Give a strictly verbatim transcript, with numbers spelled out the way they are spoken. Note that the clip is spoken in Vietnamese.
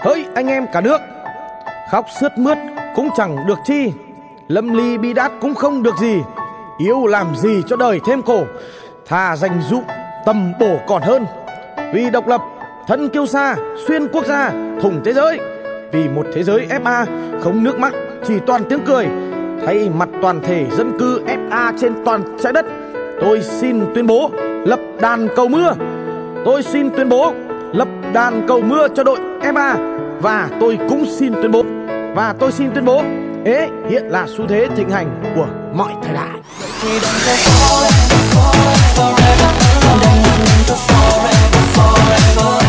Hỡi anh em cả nước, khóc sướt mướt cũng chẳng được chi, lâm ly bi đát cũng không được gì. Yêu làm gì cho đời thêm khổ, thà dành dụm tầm bổ còn hơn. Vì độc lập thân kiêu xa, xuyên quốc gia thủng thế giới. Vì một thế giới ép a không nước mắt, chỉ toàn tiếng cười. Thay mặt toàn thể dân cư ép a trên toàn trái đất, tôi xin tuyên bố lập đàn cầu mưa. Tôi xin tuyên bố lập đàn cầu mưa cho đội ép a. Và tôi cũng xin tuyên bố Và tôi xin tuyên bố ế hiện là xu thế thịnh hành của mọi thời đại. Forever, forever, forever, forever, forever, forever.